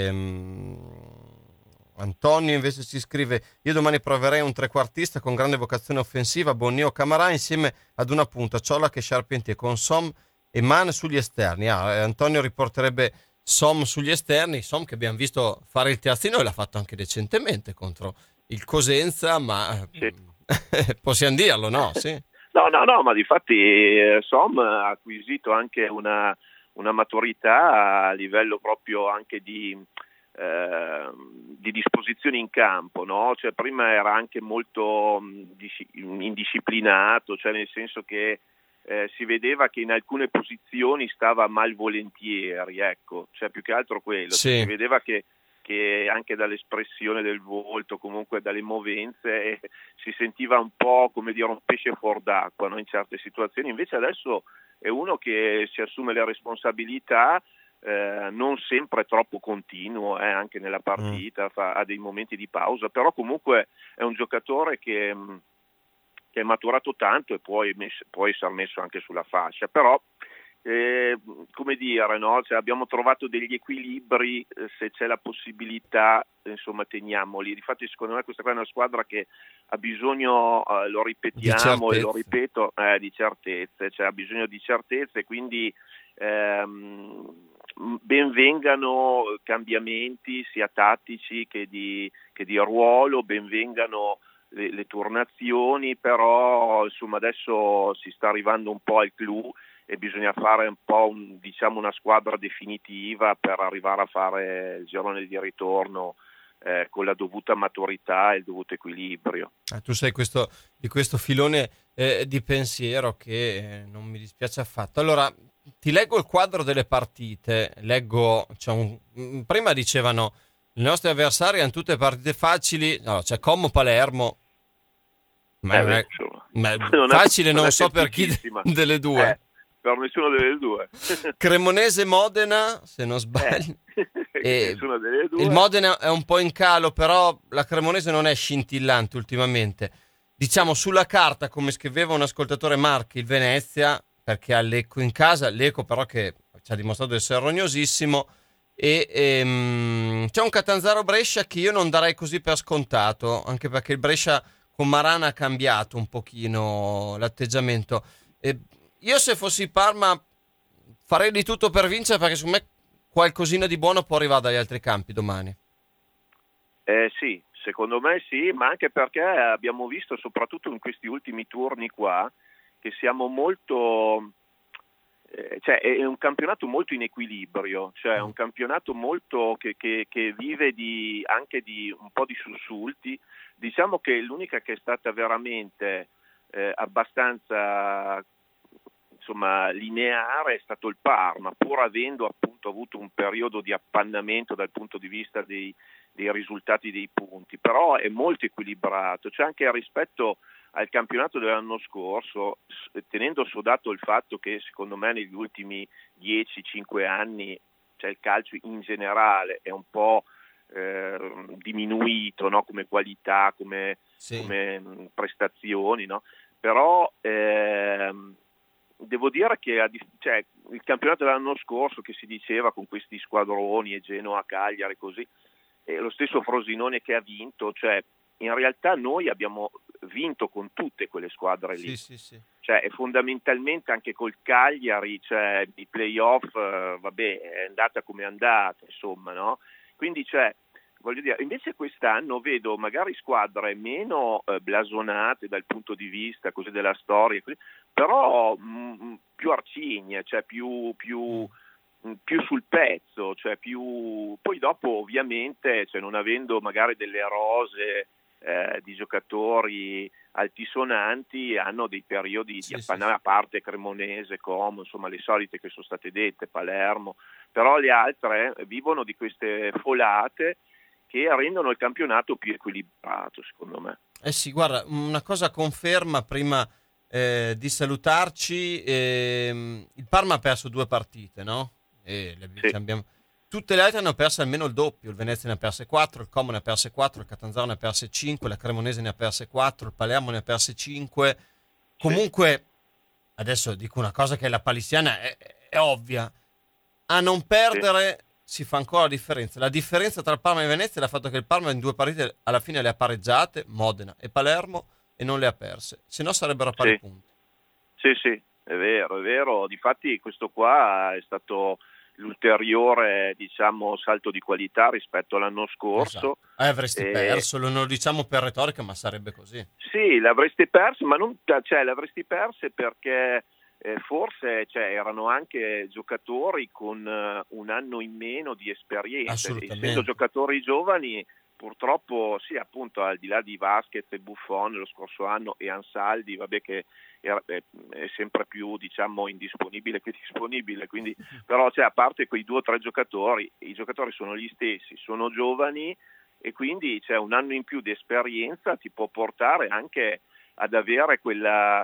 Antonio invece ci scrive: io domani proverei un trequartista con grande vocazione offensiva, Bonnio Camarà insieme ad una punta, Colak e Charpentier, con Som e Mann sugli esterni. Antonio riporterebbe Som sugli esterni, Som che abbiamo visto fare il terzino e l'ha fatto anche decentemente contro il Cosenza, ma possiamo dirlo, no? Sì. No, ma difatti Som ha acquisito anche una maturità a livello proprio anche di disposizione in campo, no? Cioè prima era anche molto indisciplinato, cioè nel senso che si vedeva che in alcune posizioni stava malvolentieri, ecco, cioè più che altro quello, si vedeva che anche dall'espressione del volto, comunque dalle movenze, si sentiva un po' come dire un pesce fuor d'acqua, no? In certe situazioni. Invece adesso è uno che si assume le responsabilità, non sempre troppo continuo, anche nella partita, ha dei momenti di pausa, però comunque è un giocatore che è maturato tanto e può essere messo anche sulla fascia, però come dire, no? Cioè, abbiamo trovato degli equilibri, se c'è la possibilità, insomma, teniamoli. Difatti secondo me questa qua è una squadra che ha bisogno, lo ripetiamo e lo ripeto, di certezze, cioè ha bisogno di certezze, quindi ben vengano cambiamenti sia tattici che di ruolo, ben vengano le turnazioni, però insomma adesso si sta arrivando un po' al clou e bisogna fare un po' una squadra definitiva per arrivare a fare il girone di ritorno con la dovuta maturità e il dovuto equilibrio. Tu sei di questo filone di pensiero che non mi dispiace affatto. Allora, ti leggo il quadro delle partite. Prima dicevano i nostri avversari hanno tutte partite facili. No, c'è Como Palermo. Ma facile non so per chi delle due. Per nessuno delle due. Cremonese Modena, se non sbaglio. Nessuna delle due. Il Modena è un po' in calo, però la Cremonese non è scintillante ultimamente. Diciamo sulla carta, come scriveva un ascoltatore, Marchi il Venezia, perché ha l'Ecco in casa, l'Ecco però che ci ha dimostrato di essere rognosissimo, e c'è un Catanzaro Brescia che io non darei così per scontato, anche perché il Brescia con Marana ha cambiato un pochino l'atteggiamento. Io se fossi Parma farei di tutto per vincere, perché secondo me qualcosina di buono può arrivare dagli altri campi domani. Sì, secondo me sì, ma anche perché abbiamo visto soprattutto in questi ultimi turni qua che siamo molto... è un campionato molto in equilibrio, cioè un campionato molto che vive anche di un po' di sussulti. Diciamo che l'unica che è stata veramente abbastanza lineare è stato il Parma, pur avendo appunto avuto un periodo di appannamento dal punto di vista dei risultati dei punti, però è molto equilibrato. C'è anche rispetto al campionato dell'anno scorso, tenendo sodato il fatto che secondo me negli ultimi 10-5 anni il calcio in generale è un po' diminuito, no? Come qualità, come prestazioni, no? Però devo dire che il campionato dell'anno scorso, che si diceva con questi squadroni e Genoa, Cagliari, così, e lo stesso Frosinone che ha vinto, in realtà noi abbiamo vinto con tutte quelle squadre lì. Sì. E fondamentalmente anche col Cagliari, i playoff, è andata come è andata, insomma, no? Quindi voglio dire, invece quest'anno vedo magari squadre meno blasonate dal punto di vista così della storia, però più arcigne, più sul pezzo, poi dopo ovviamente non avendo magari delle rose di giocatori altisonanti, hanno dei periodi di appannare, a parte Cremonese, Como, insomma le solite che sono state dette, Palermo, però le altre vivono di queste folate che rendono il campionato più equilibrato, secondo me. Sì, guarda, una cosa conferma prima di salutarci, il Parma ha perso 2 partite, no? Tutte le altre hanno perso almeno il doppio. Il Venezia ne ha perse 4, il Como ne ha perse 4, il Catanzaro ne ha perse 5, la Cremonese ne ha perse 4, il Palermo ne ha perse 5. Comunque, adesso dico una cosa che la palissiana è ovvia: a non perdere si fa ancora la differenza. La differenza tra il Parma e il Venezia è il fatto che il Parma in 2 partite alla fine le ha pareggiate, Modena e Palermo, e non le ha perse, se no sarebbero a pari punti. Sì, è vero. Difatti questo qua è stato l'ulteriore salto di qualità rispetto all'anno scorso. Esatto. Avresti perso, non lo diciamo per retorica, ma sarebbe così. Sì, l'avresti perso, ma non l'avresti perse perché forse erano anche giocatori con un anno in meno di esperienza, essendo giocatori giovani. Purtroppo sì, appunto, al di là di Vasquez e Buffon lo scorso anno e Ansaldi, che è sempre più indisponibile che disponibile, quindi però a parte quei 2 o 3 giocatori, i giocatori sono gli stessi, sono giovani, e quindi un anno in più di esperienza ti può portare anche ad avere quella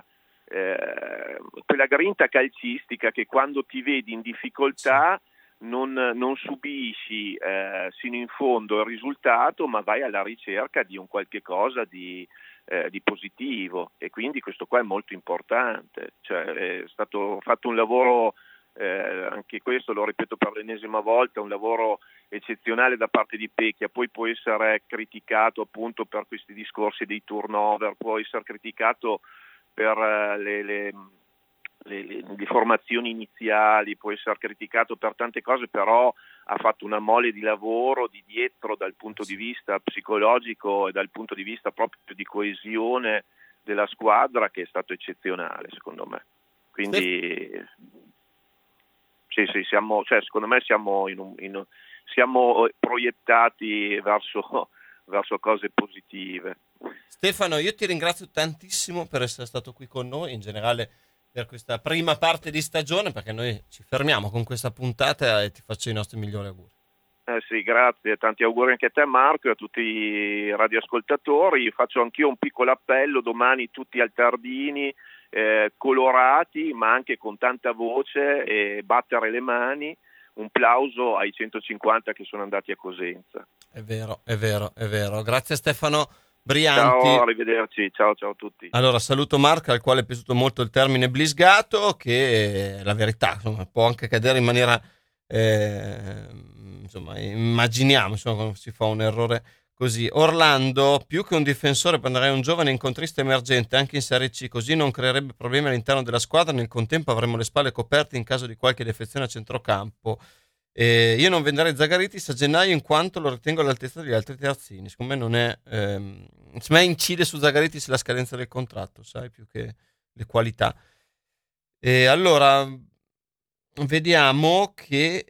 grinta calcistica che quando ti vedi in difficoltà non subisci sino in fondo il risultato, ma vai alla ricerca di un qualche cosa di positivo, e quindi questo qua è molto importante. È stato fatto un lavoro, anche questo lo ripeto per l'ennesima volta, un lavoro eccezionale da parte di Pecchia. Poi può essere criticato appunto per questi discorsi dei turnover, può essere criticato per le formazioni iniziali, può essere criticato per tante cose, però ha fatto una mole di lavoro di dietro dal punto di vista psicologico e dal punto di vista proprio di coesione della squadra, che è stato eccezionale secondo me. Quindi sì, siamo, cioè, secondo me siamo siamo proiettati verso cose positive. Stefano, io ti ringrazio tantissimo per essere stato qui con noi, in generale per questa prima parte di stagione, perché noi ci fermiamo con questa puntata e ti faccio i nostri migliori auguri. Sì, grazie, tanti auguri anche a te Marco e a tutti i radioascoltatori. Faccio anch'io un piccolo appello: domani tutti al Tardini, colorati ma anche con tanta voce, e battere le mani. Un plauso ai 150 che sono andati a Cosenza. È vero. Grazie Stefano Brianti. Ciao, arrivederci, ciao a tutti. Allora, saluto Marco, al quale è piaciuto molto il termine blisgato, che la verità, insomma, può anche cadere in maniera immaginiamo, insomma, quando si fa un errore così. Orlando, più che un difensore prenderei un giovane incontrista emergente anche in Serie C, così non creerebbe problemi all'interno della squadra, nel contempo avremo le spalle coperte in caso di qualche defezione a centrocampo. Io non venderei Zagaritis a gennaio in quanto lo ritengo all'altezza degli altri terzini. Secondo me non è secondo me incide su Zagaritis la scadenza del contratto, sai, più che le qualità. Allora vediamo che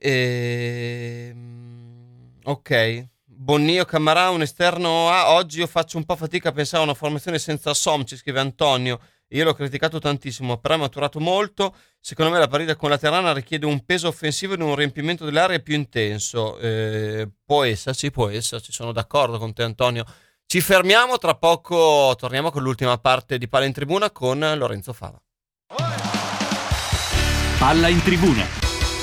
ok, Bonnio Camarà, un esterno A. Oggi io faccio un po' fatica a pensare a una formazione senza Som, ci scrive Antonio. Io l'ho criticato tantissimo, però ha maturato molto. Secondo me la partita con la Tirana richiede un peso offensivo e un riempimento delle aree più intenso. Può esserci, sono d'accordo con te Antonio. Ci fermiamo, tra poco torniamo con l'ultima parte di Palla in Tribuna con Lorenzo Fava. Palla in Tribuna.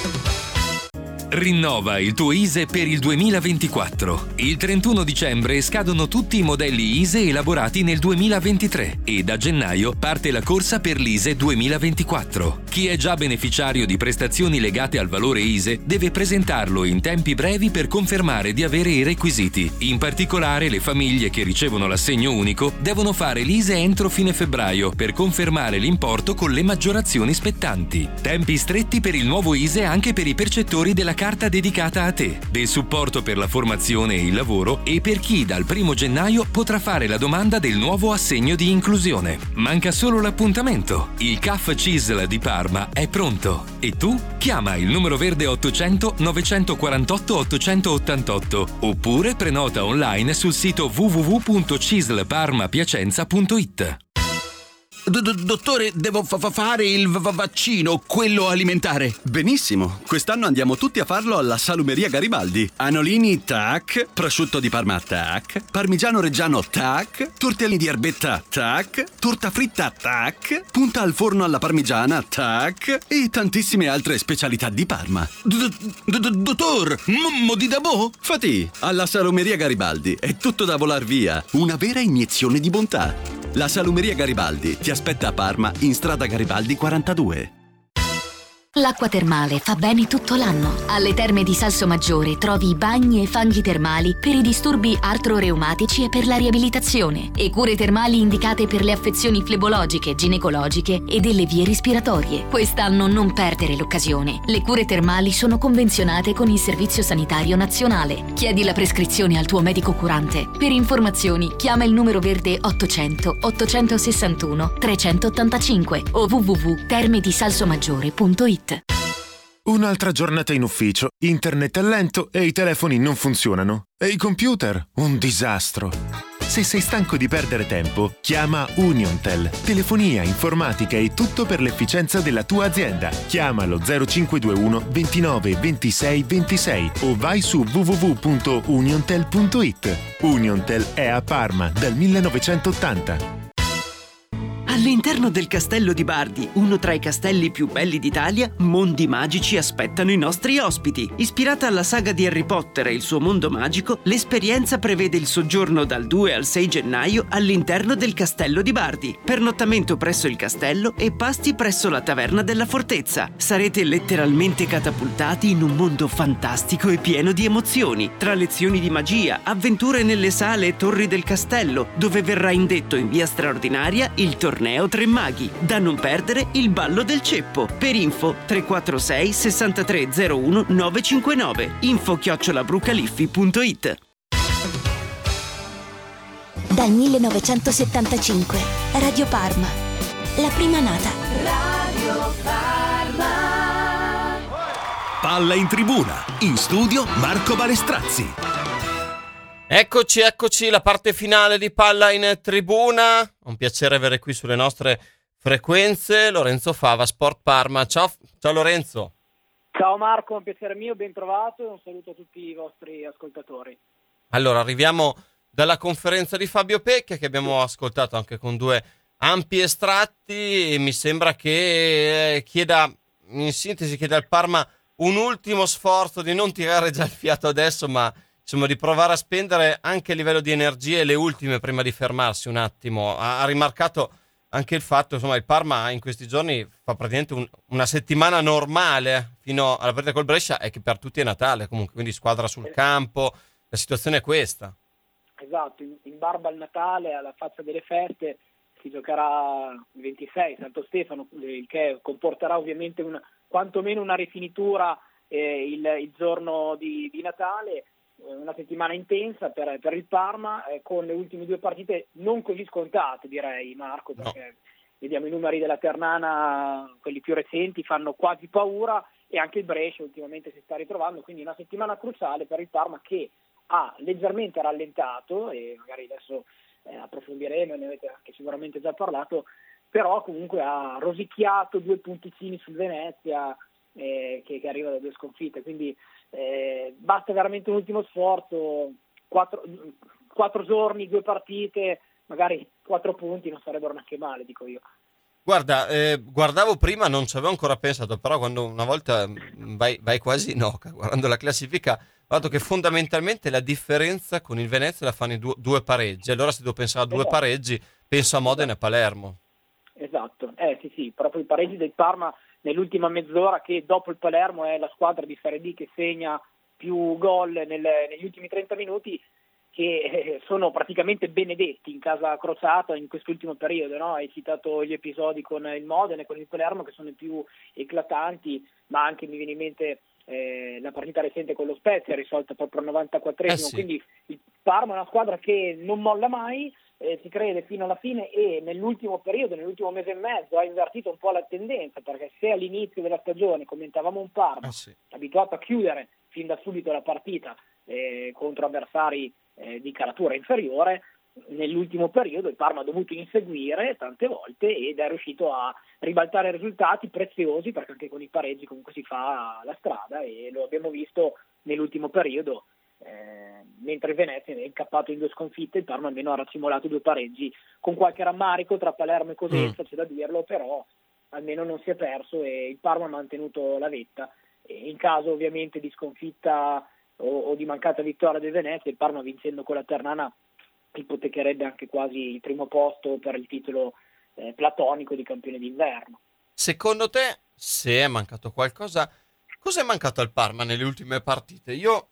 Rinnova il tuo ISEE per il 2024. Il 31 dicembre scadono tutti i modelli ISEE elaborati nel 2023 e da gennaio parte la corsa per l'ISEE 2024. Chi è già beneficiario di prestazioni legate al valore ISEE deve presentarlo in tempi brevi per confermare di avere i requisiti. In particolare, le famiglie che ricevono l'assegno unico devono fare l'ISEE entro fine febbraio per confermare l'importo con le maggiorazioni spettanti. Tempi stretti per il nuovo ISEE anche per i percettori della carta dedicata a te, del supporto per la formazione e il lavoro e per chi dal 1 gennaio potrà fare la domanda del nuovo assegno di inclusione. Manca solo l'appuntamento. Il CAF CISL di Parma è pronto. E tu? Chiama il numero verde 800 948 888 oppure prenota online sul sito www.cislparmapiacenza.it. Dottore, devo fare il vaccino, quello alimentare. Benissimo, quest'anno andiamo tutti a farlo alla Salumeria Garibaldi. Anolini, tac. Prosciutto di Parma, tac. Parmigiano Reggiano, tac. Tortellini di erbetta, tac. Torta fritta, tac. Punta al forno alla parmigiana, tac. E tantissime altre specialità di Parma. Dottor, mo di dabo? Fatti, alla Salumeria Garibaldi è tutto da volar via. Una vera iniezione di bontà. La Salumeria Garibaldi ti aspetta a Parma, in strada Garibaldi 42. L'acqua termale fa bene tutto l'anno. Alle Terme di Salsomaggiore trovi bagni e fanghi termali per i disturbi artro-reumatici e per la riabilitazione e cure termali indicate per le affezioni flebologiche, ginecologiche e delle vie respiratorie. Quest'anno non perdere l'occasione. Le cure termali sono convenzionate con il Servizio Sanitario Nazionale. Chiedi la prescrizione al tuo medico curante. Per informazioni chiama il numero verde 800 861 385 o www.termedisalsomaggiore.it. Un'altra giornata in ufficio, internet è lento e i telefoni non funzionano. E i computer? Un disastro. Se sei stanco di perdere tempo, chiama Uniontel. Telefonia, informatica e tutto per l'efficienza della tua azienda. Chiamalo 0521 29 26 26 o vai su www.uniontel.it. Uniontel è a Parma dal 1980. All'interno del Castello di Bardi, uno tra i castelli più belli d'Italia, mondi magici aspettano i nostri ospiti. Ispirata alla saga di Harry Potter e il suo mondo magico, l'esperienza prevede il soggiorno dal 2 al 6 gennaio all'interno del Castello di Bardi, pernottamento presso il castello e pasti presso la taverna della fortezza. Sarete letteralmente catapultati in un mondo fantastico e pieno di emozioni, tra lezioni di magia, avventure nelle sale e torri del castello, dove verrà indetto in via straordinaria il torneo 3 tre maghi. Da non perdere il ballo del ceppo. Per info 346 6301 959. info@brucaliffi.it. Dal 1975 Radio Parma, la prima nata. Radio Parma. Palla in tribuna, in studio Marco Balestrazzi. Eccoci, la parte finale di Palla in tribuna. Un piacere avere qui sulle nostre frequenze Lorenzo Fava, Sport Parma. Ciao Lorenzo. Ciao Marco, un piacere mio, ben trovato e un saluto a tutti i vostri ascoltatori. Allora, arriviamo dalla conferenza di Fabio Pecchia, che abbiamo ascoltato anche con due ampi estratti, e mi sembra che chieda al Parma un ultimo sforzo di non tirare già il fiato adesso, ma insomma di provare a spendere anche a livello di energie le ultime prima di fermarsi un attimo. Ha rimarcato anche il fatto, insomma, il Parma in questi giorni fa praticamente una settimana normale fino alla partita col Brescia, e che per tutti è Natale comunque, quindi squadra sul campo, la situazione è questa. Esatto, in barba al Natale, alla faccia delle feste, si giocherà il 26, Santo Stefano, il che comporterà ovviamente quantomeno una rifinitura il giorno di Natale, una settimana intensa per il Parma, con le ultime due partite non così scontate, direi, Marco, perché vediamo i numeri della Ternana, quelli più recenti, fanno quasi paura, e anche il Brescia ultimamente si sta ritrovando, quindi una settimana cruciale per il Parma, che ha leggermente rallentato, e magari adesso approfondiremo, ne avete anche sicuramente già parlato, però comunque ha rosicchiato 2 punticini sul Venezia, che arriva da 2 sconfitte, quindi basta veramente un ultimo sforzo, 4 giorni, 2 partite, magari 4 punti non sarebbero neanche male, dico io. Guarda, guardavo prima, non ci avevo ancora pensato, però quando una volta vai quasi in oca guardando la classifica, guardo che fondamentalmente la differenza con il Venezia la fanno i due pareggi. Allora se devo pensare a 2 pareggi, penso a Modena e Palermo. Esatto, sì, proprio i pareggi del Parma nell'ultima mezz'ora, che dopo il Palermo è la squadra di Serie D che segna più gol negli ultimi 30 minuti, che sono praticamente benedetti in casa crociata in quest'ultimo periodo, no? Hai citato gli episodi con il Modena e con il Palermo, che sono i più eclatanti, ma anche mi viene in mente la partita recente con lo Spezia, risolta proprio al 94esimo, sì. Quindi il Parma è una squadra che non molla mai, si crede fino alla fine, e nell'ultimo periodo, nell'ultimo mese e mezzo, ha invertito un po' la tendenza, perché se all'inizio della stagione commentavamo un Parma abituato a chiudere fin da subito la partita contro avversari di caratura inferiore, nell'ultimo periodo il Parma ha dovuto inseguire tante volte ed è riuscito a ribaltare risultati preziosi, perché anche con i pareggi comunque si fa la strada, e lo abbiamo visto nell'ultimo periodo, mentre il Venezia è incappato in 2 sconfitte, il Parma almeno ha racimolato 2 pareggi con qualche rammarico tra Palermo e Cosenza, c'è da dirlo, però almeno non si è perso e il Parma ha mantenuto la vetta, e in caso ovviamente di sconfitta o di mancata vittoria del Venezia, il Parma vincendo con la Ternana ipotecherebbe anche quasi il primo posto per il titolo platonico di campione d'inverno. Secondo te, se è mancato qualcosa, cosa è mancato al Parma nelle ultime partite? Io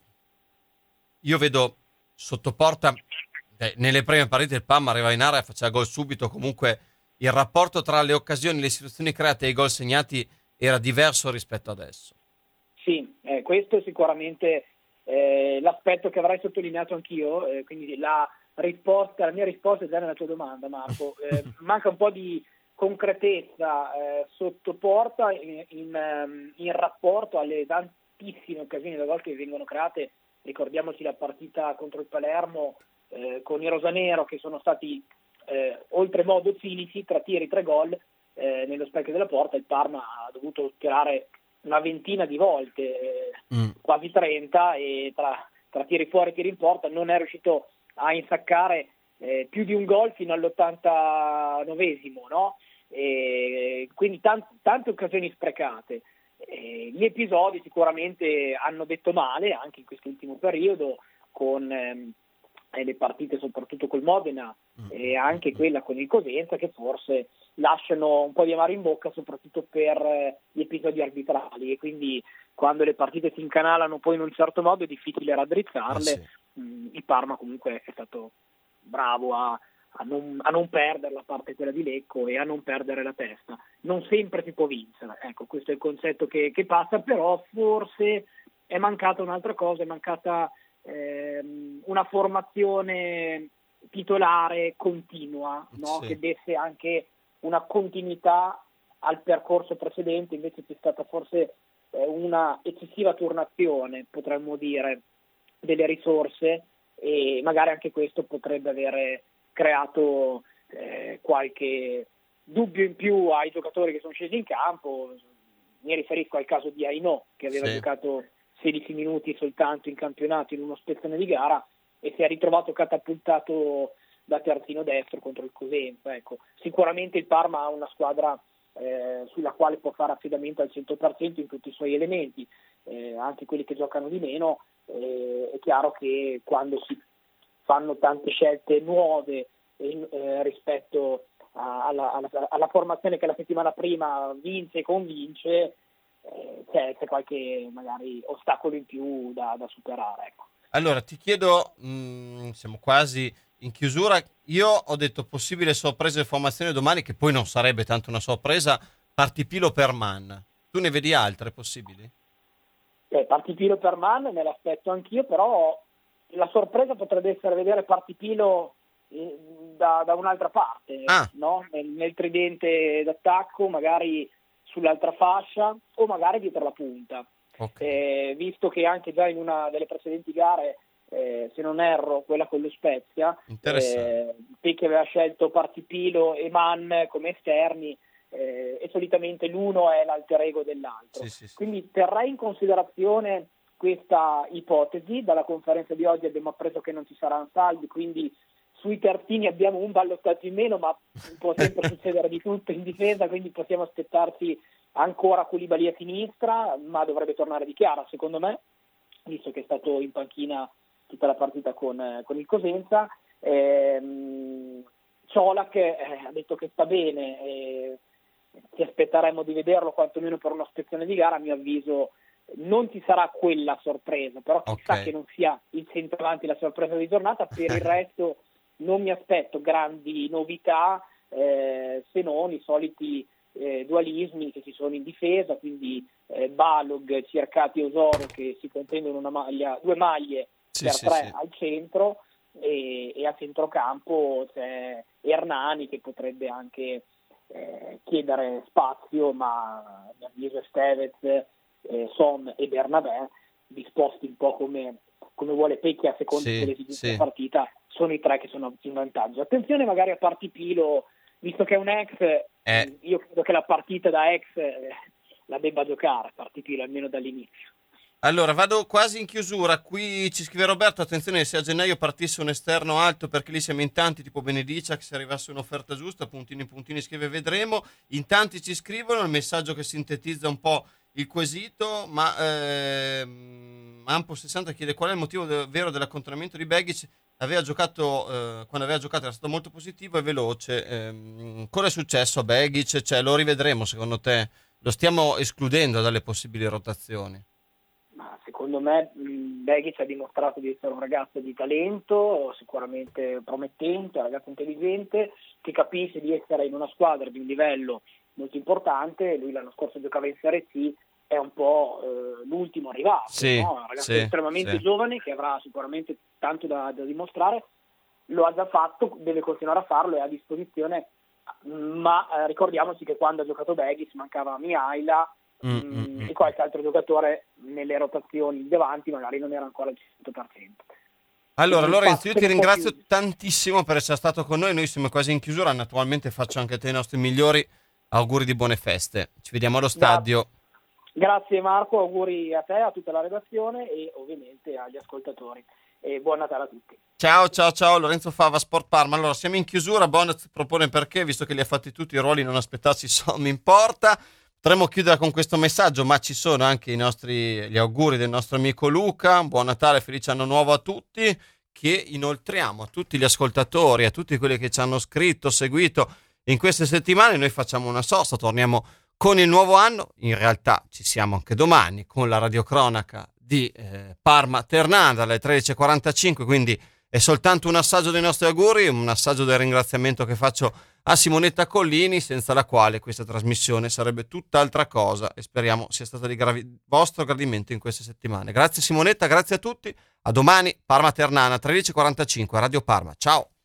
vedo sotto porta, nelle prime partite il Parma arrivava in area e faceva gol subito, comunque il rapporto tra le occasioni, le situazioni create e i gol segnati era diverso rispetto adesso. Sì, questo è sicuramente l'aspetto che avrei sottolineato anch'io, quindi la mia risposta è già nella tua domanda, Marco. Manca un po' di concretezza sotto porta in rapporto alle tantissime occasioni da gol che vengono create. Ricordiamoci la partita contro il Palermo con i rosanero, che sono stati oltremodo cinici, 3 tiri, 3 gol nello specchio della porta. Il Parma ha dovuto tirare una ventina di volte, quasi 30, e tra tiri fuori e tiri in porta non è riuscito a insaccare più di un gol fino all'89esimo, no? Quindi tante occasioni sprecate. Gli episodi sicuramente hanno detto male anche in quest'ultimo periodo, con le partite soprattutto col Modena e anche quella con il Cosenza, che forse lasciano un po' di amaro in bocca, soprattutto per gli episodi arbitrali, e quindi quando le partite si incanalano poi in un certo modo è difficile raddrizzarle. Il Parma comunque è stato bravo a a non perdere la parte quella di Lecco e a non perdere la testa. Non sempre si può vincere, ecco, questo è il concetto che passa, però forse è mancata un'altra cosa, è mancata una formazione titolare continua, no? Sì. Che desse anche una continuità al percorso precedente. Invece c'è stata forse una eccessiva turnazione, potremmo dire, delle risorse, e magari anche questo potrebbe avere creato qualche dubbio in più ai giocatori che sono scesi in campo. Mi riferisco al caso di Ainò, che aveva giocato 16 minuti soltanto in campionato in uno spezzone di gara e si è ritrovato catapultato da terzino destro contro il Cosenza. Ecco, sicuramente il Parma ha una squadra sulla quale può fare affidamento al 100% in tutti i suoi elementi, anche quelli che giocano di meno. È chiaro che quando si fanno tante scelte nuove rispetto alla formazione che la settimana prima vince e convince, c'è qualche magari ostacolo in più da superare, ecco. Allora ti chiedo, siamo quasi in chiusura, io ho detto possibile sorpresa di formazione domani, che poi non sarebbe tanto una sorpresa, Partipilo per Man. Tu ne vedi altre possibili? Partipilo per Man me l'aspetto anch'io, però la sorpresa potrebbe essere vedere Partipilo da un'altra parte, no? Nel tridente d'attacco, magari sull'altra fascia o magari dietro la punta. Okay. Visto che anche già in una delle precedenti gare, se non erro, quella con lo Spezia, Pecchi aveva scelto Partipilo e Man come esterni, e solitamente l'uno è l'alter ego dell'altro. Sì. Quindi terrei in considerazione questa ipotesi. Dalla conferenza di oggi abbiamo appreso che non ci saranno saldi, quindi sui terzini abbiamo un ballottaggio in meno, ma può sempre succedere di tutto in difesa, quindi possiamo aspettarci ancora Koulibaly a sinistra, ma dovrebbe tornare Di Chiara, secondo me, visto che è stato in panchina tutta la partita con il Cosenza. Ciolak ha detto che sta bene, ci aspetteremo di vederlo quantomeno per una spezzone di gara. A mio avviso non ci sarà quella sorpresa, però chissà che non sia il centravanti la sorpresa di giornata. Per il resto non mi aspetto grandi novità, se non i soliti dualismi che ci sono in difesa, quindi Balog, Cercati e Osoro che si contendono due maglie per tre al centro, e a centrocampo c'è Hernani che potrebbe anche chiedere spazio, ma a mio avviso Stevez, Son e Bernabé, disposti un po' come vuole Pecchi a seconda dell'esigenza della partita, sono i tre che sono in vantaggio. Attenzione magari a Partipilo, visto che è un ex, io credo che la partita da ex la debba giocare Partipilo almeno dall'inizio. Allora vado quasi in chiusura. Qui ci scrive Roberto, attenzione se a gennaio partisse un esterno alto, perché lì siamo in tanti, tipo Benedicia, che se arrivasse un'offerta giusta, puntini scrive vedremo. In tanti ci scrivono il messaggio che sintetizza un po' il quesito, ma Ampo 60 chiede qual è il motivo vero dell'accantonamento di Begic. Aveva giocato, quando aveva giocato era stato molto positivo e veloce. Cosa è successo a Begic? Cioè, lo rivedremo secondo te? Lo stiamo escludendo dalle possibili rotazioni? Ma secondo me Begic ha dimostrato di essere un ragazzo di talento, sicuramente promettente, un ragazzo intelligente, che capisce di essere in una squadra di un livello molto importante. Lui l'anno scorso giocava in Serie C, è un po' l'ultimo arrivato, no? Un ragazzo estremamente giovane che avrà sicuramente tanto da dimostrare. Lo ha già fatto, deve continuare a farlo, è a disposizione, ma ricordiamoci che quando ha giocato Begic mancava Mihaila e qualche altro giocatore nelle rotazioni davanti magari non era ancora al 100%. Allora Lorenzo, io ti ringrazio tantissimo per essere stato con noi siamo quasi in chiusura, naturalmente faccio anche a te i nostri migliori auguri di buone feste, ci vediamo allo stadio. Grazie Marco, auguri a te, a tutta la redazione e ovviamente agli ascoltatori, e buon Natale a tutti. Ciao, Lorenzo Fava, Sport Parma. Allora siamo in chiusura, Bonnet propone perché, visto che li ha fatti tutti i ruoli, non aspettarsi sommi in porta. Potremmo chiudere con questo messaggio, ma ci sono anche gli auguri del nostro amico Luca. Buon Natale, felice anno nuovo a tutti, che inoltriamo a tutti gli ascoltatori, a tutti quelli che ci hanno scritto, seguito in queste settimane. Noi facciamo una sosta, torniamo con il nuovo anno. In realtà ci siamo anche domani con la radiocronaca di Parma Ternana alle 13.45, quindi è soltanto un assaggio dei nostri auguri, un assaggio del ringraziamento che faccio a Simonetta Collini, senza la quale questa trasmissione sarebbe tutt'altra cosa, e speriamo sia stata di vostro gradimento in queste settimane. Grazie Simonetta, grazie a tutti, a domani. Parma Ternana 13:45, Radio Parma, ciao.